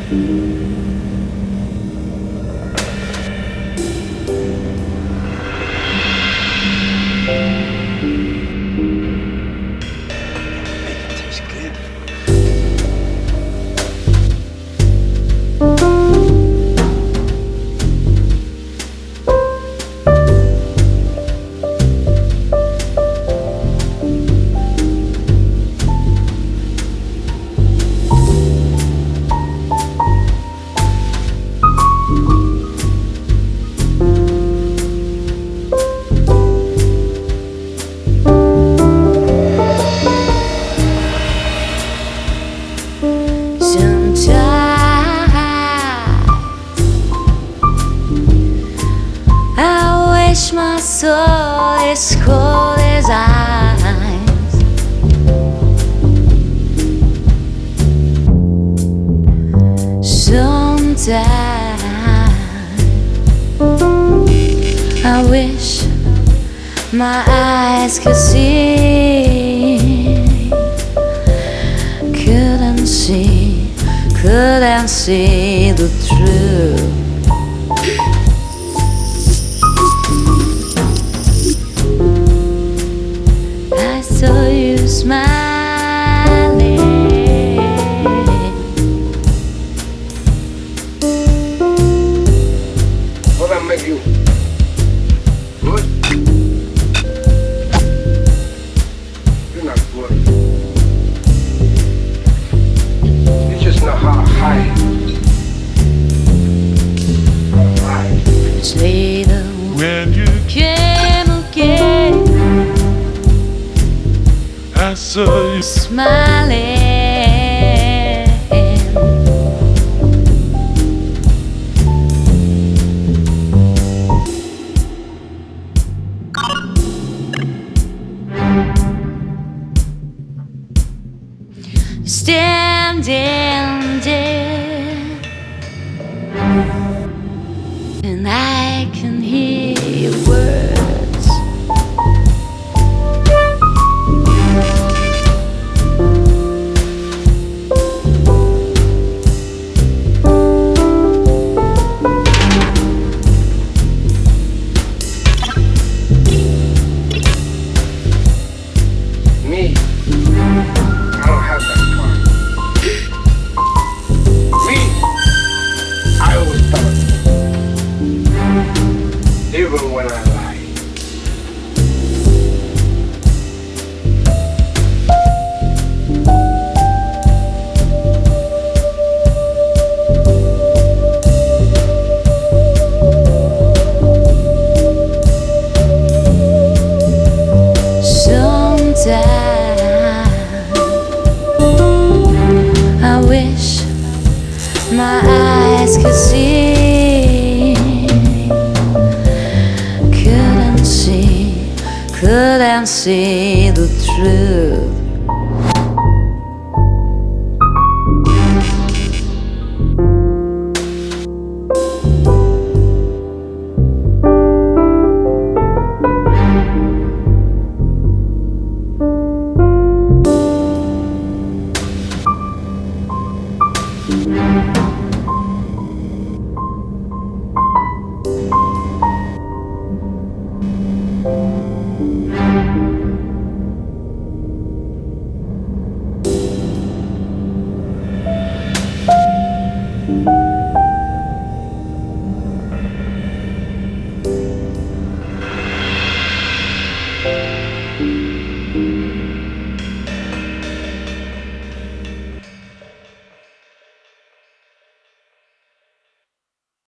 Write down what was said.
My soul is cold as ice. Sometimes I wish my eyes could see, couldn't see the truth. Saw you smiling. What I make you good? You're not good. You just know how to hide. It's later when you came again. I saw you smiling. Standing there, and I can hear your words. Me, I don't have that part. Me, I always tell it. Even when I lie. I wish my eyes could see, couldn't see